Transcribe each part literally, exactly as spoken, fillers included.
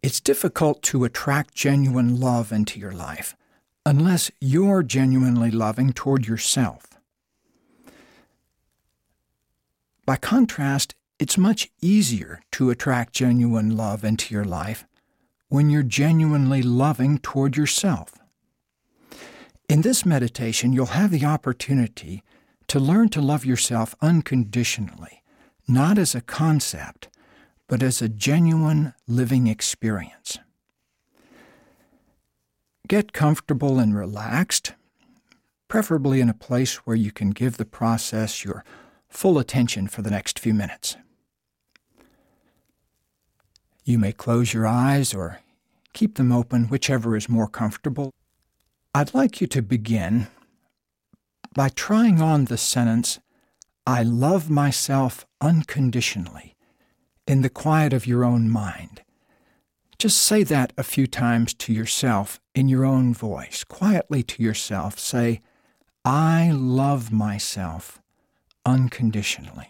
It's difficult to attract genuine love into your life unless you're genuinely loving toward yourself. By contrast, it's much easier to attract genuine love into your life when you're genuinely loving toward yourself. In this meditation, you'll have the opportunity to learn to love yourself unconditionally, not as a concept, but as a genuine living experience. Get comfortable and relaxed, preferably in a place where you can give the process your full attention for the next few minutes. You may close your eyes or keep them open, whichever is more comfortable. I'd like you to begin by trying on the sentence, "I love myself unconditionally," in the quiet of your own mind. Just say that a few times to yourself in your own voice. Quietly to yourself, say, "I love myself unconditionally."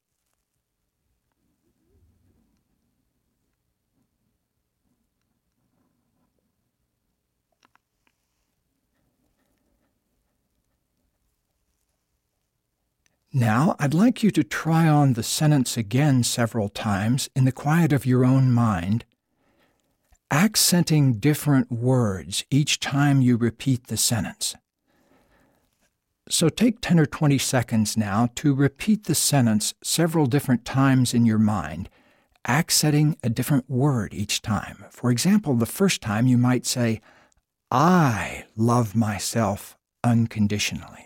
Now, I'd like you to try on the sentence again several times in the quiet of your own mind, accenting different words each time you repeat the sentence. So take ten or twenty seconds now to repeat the sentence several different times in your mind, accenting a different word each time. For example, the first time you might say, "I love myself unconditionally."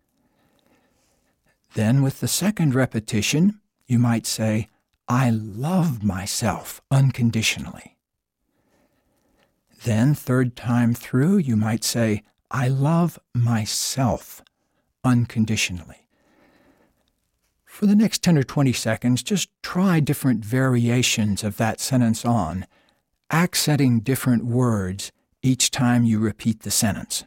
Then with the second repetition, you might say, "I love myself unconditionally." Then, third time through, you might say, "I love myself unconditionally." For the next ten or twenty seconds, just try different variations of that sentence on, accenting different words each time you repeat the sentence.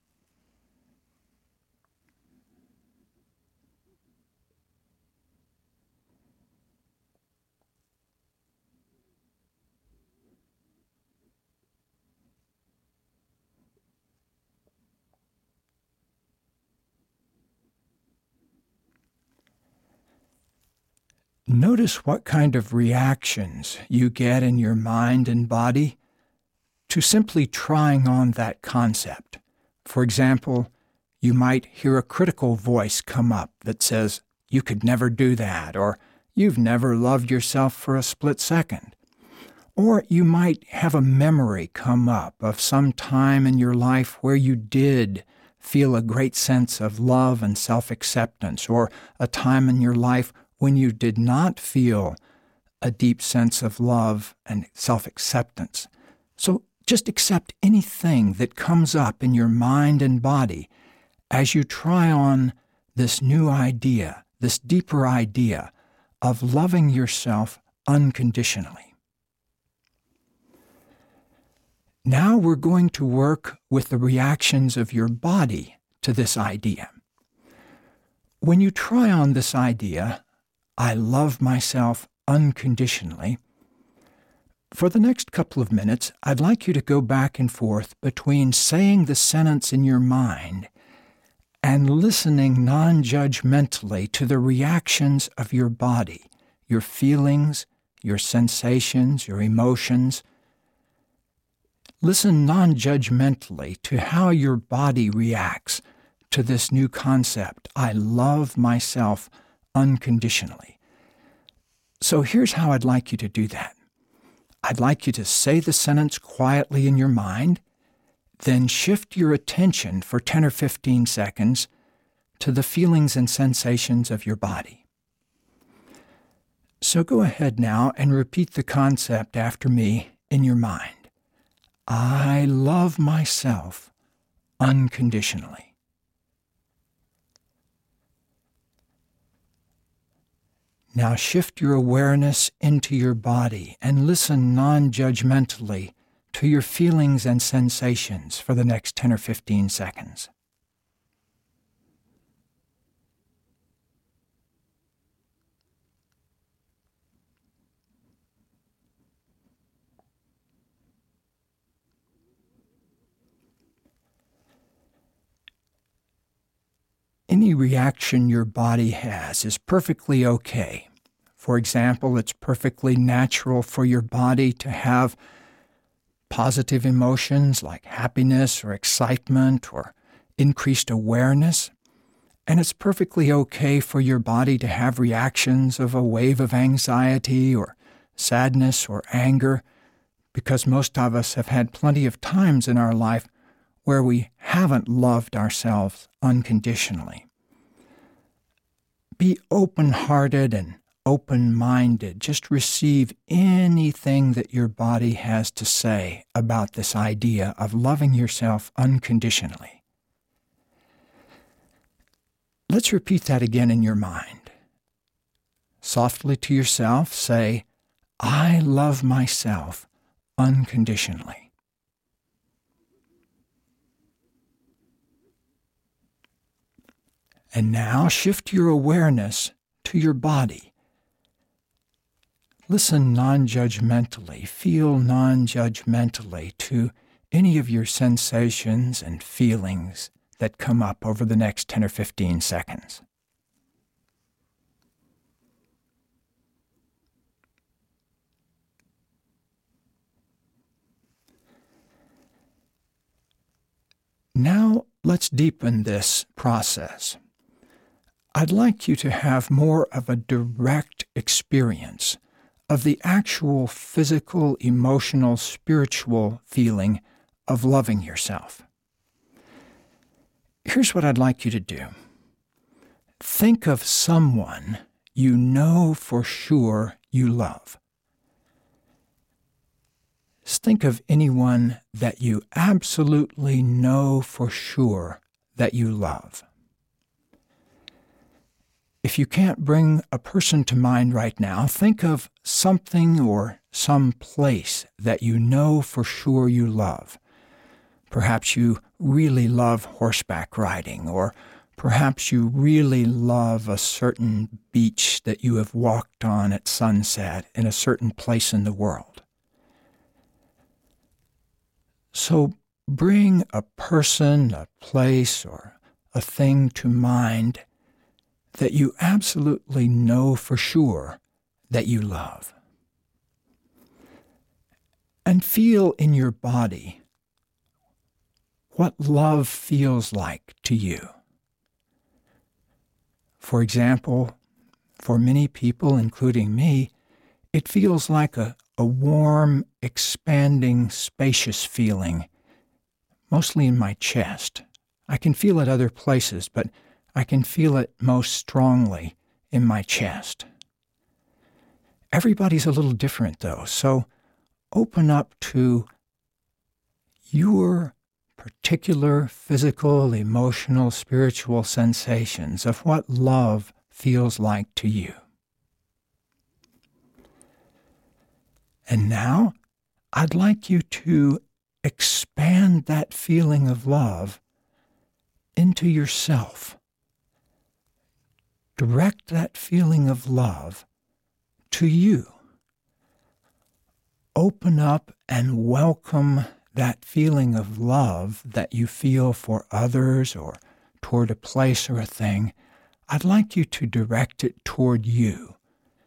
Notice what kind of reactions you get in your mind and body to simply trying on that concept. For example, you might hear a critical voice come up that says, "You could never do that," or "You've never loved yourself for a split second." Or you might have a memory come up of some time in your life where you did feel a great sense of love and self-acceptance, or a time in your life when you did not feel a deep sense of love and self-acceptance. So just accept anything that comes up in your mind and body as you try on this new idea, this deeper idea of loving yourself unconditionally. Now we're going to work with the reactions of your body to this idea. When you try on this idea, "I love myself unconditionally," for the next couple of minutes, I'd like you to go back and forth between saying the sentence in your mind and listening non-judgmentally to the reactions of your body, your feelings, your sensations, your emotions. Listen non-judgmentally to how your body reacts to this new concept, "I love myself unconditionally." So here's how I'd like you to do that. I'd like you to say the sentence quietly in your mind, then shift your attention for ten or fifteen seconds to the feelings and sensations of your body. So go ahead now and repeat the concept after me in your mind. "I love myself unconditionally." Now shift your awareness into your body and listen non-judgmentally to your feelings and sensations for the next ten or fifteen seconds. any reaction your body has is perfectly okay. For example, it's perfectly natural for your body to have positive emotions like happiness or excitement or increased awareness. And it's perfectly okay for your body to have reactions of a wave of anxiety or sadness or anger, because most of us have had plenty of times in our life where we haven't loved ourselves unconditionally. Be open-hearted and open-minded. Just receive anything that your body has to say about this idea of loving yourself unconditionally. Let's repeat that again in your mind. Softly to yourself, say, I love myself unconditionally. And now shift your awareness to your body. Listen non-judgmentally, feel non-judgmentally to any of your sensations and feelings that come up over the next ten or fifteen seconds. Now let's deepen this process. I'd like you to have more of a direct experience of the actual physical, emotional, spiritual feeling of loving yourself. Here's what I'd like you to do. Think of someone you know for sure you love. Think of anyone that you absolutely know for sure that you love. If you can't bring a person to mind right now, think of something or some place that you know for sure you love. Perhaps you really love horseback riding, or perhaps you really love a certain beach that you have walked on at sunset in a certain place in the world. So bring a person, a place, or a thing to mind that you absolutely know for sure that you love. And feel in your body what love feels like to you. For example, for many people, including me, it feels like a, a warm, expanding, spacious feeling, mostly in my chest. I can feel it other places, but I can feel it most strongly in my chest. Everybody's a little different, though, so open up to your particular physical, emotional, spiritual sensations of what love feels like to you. And now, I'd like you to expand that feeling of love into yourself. Direct that feeling of love to you. Open up and welcome that feeling of love that you feel for others or toward a place or a thing. I'd like you to direct it toward you.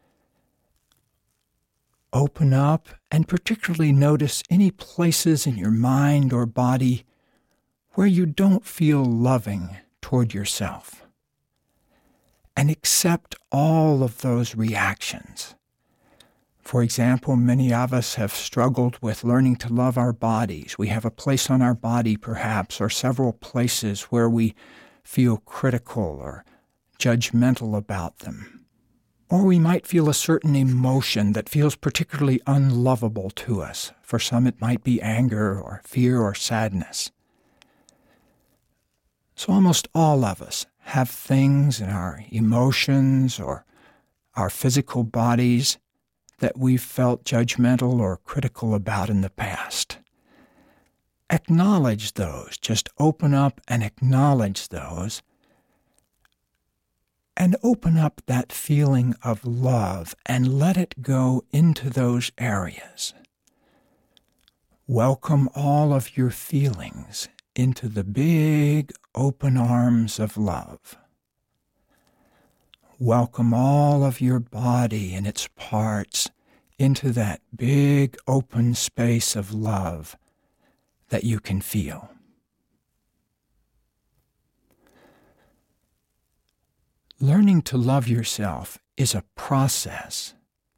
Open up and particularly notice any places in your mind or body where you don't feel loving toward yourself. And accept all of those reactions. For example, many of us have struggled with learning to love our bodies. We have a place on our body, perhaps, or several places where we feel critical or judgmental about them. Or we might feel a certain emotion that feels particularly unlovable to us. For some, it might be anger or fear or sadness. So almost all of us have things in our emotions or our physical bodies that we've felt judgmental or critical about in the past. Acknowledge those. Just open up and acknowledge those. And open up that feeling of love and let it go into those areas. Welcome all of your feelings into the big open arms of love. welcome all of your body and its parts into that big open space of love that you can feel. Learning to love yourself is a process.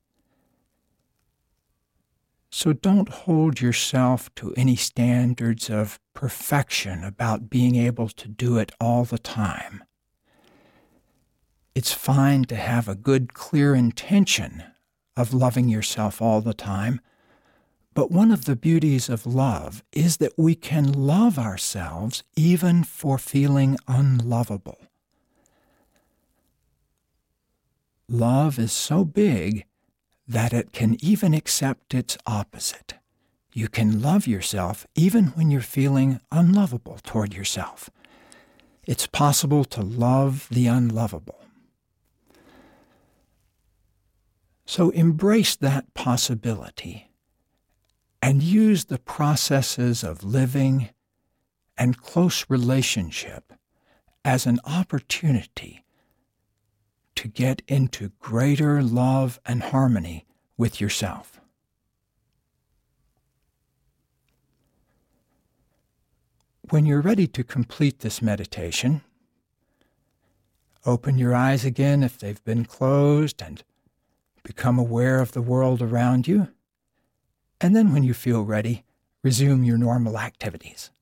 So don't hold yourself to any standards of perfection about being able to do it all the time. It's fine to have a good, clear intention of loving yourself all the time, but one of the beauties of love is that we can love ourselves even for feeling unlovable. Love is so big that it can even accept its opposite. You can love yourself even when you're feeling unlovable toward yourself. It's possible to love the unlovable. So embrace that possibility and use the processes of living and close relationship as an opportunity to get into greater love and harmony with yourself. When you're ready to complete this meditation, open your eyes again if they've been closed and become aware of the world around you. And then when you feel ready, resume your normal activities.